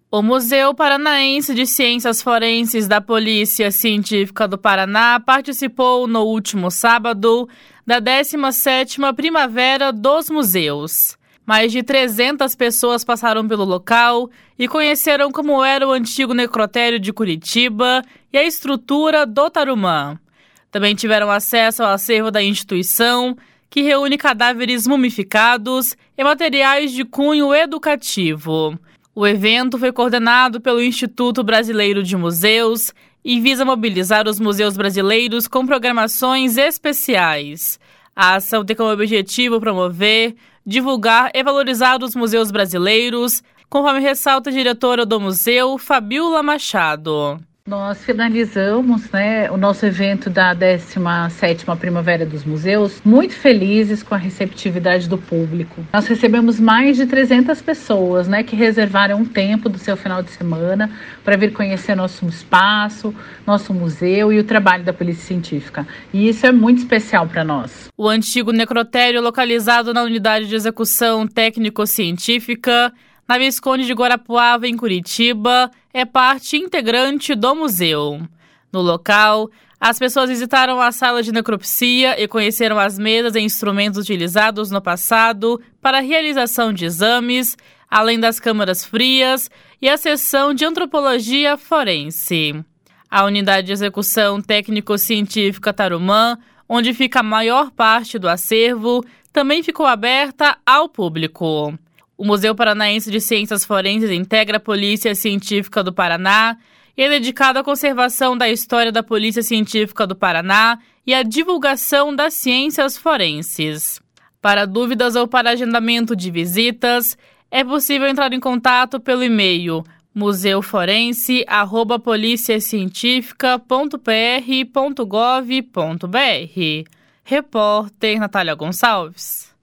O Museu Paranaense de Ciências Forenses da Polícia Científica do Paraná participou no último sábado da 17ª Primavera dos Museus. Mais de 300 pessoas passaram pelo local e conheceram como era o antigo necrotério de Curitiba e a estrutura do Tarumã. Também tiveram acesso ao acervo da instituição, que reúne cadáveres mumificados e materiais de cunho educativo. O evento foi coordenado pelo Instituto Brasileiro de Museus e visa mobilizar os museus brasileiros com programações especiais. A ação tem como objetivo promover, divulgar e valorizar os museus brasileiros, conforme ressalta a diretora do museu, Fabiola Machado. Nós finalizamos, o nosso evento da 17ª Primavera dos Museus, muito felizes com a receptividade do público. Nós recebemos mais de 300 pessoas, que reservaram um tempo do seu final de semana para vir conhecer nosso espaço, nosso museu e o trabalho da Polícia Científica. E isso é muito especial para nós. O antigo necrotério, localizado na Unidade de Execução Técnico-Científica, na Visconde de Guarapuava, em Curitiba, é parte integrante do museu. No local, as pessoas visitaram a sala de necropsia e conheceram as mesas e instrumentos utilizados no passado para a realização de exames, além das câmaras frias e a seção de antropologia forense. A Unidade de Execução Técnico-Científica Tarumã, onde fica a maior parte do acervo, também ficou aberta ao público. O Museu Paranaense de Ciências Forenses integra a Polícia Científica do Paraná e é dedicado à conservação da história da Polícia Científica do Paraná e à divulgação das ciências forenses. Para dúvidas ou para agendamento de visitas, é possível entrar em contato pelo e-mail museuforense@policiacientifica.pr.gov.br. Repórter Natália Gonçalves.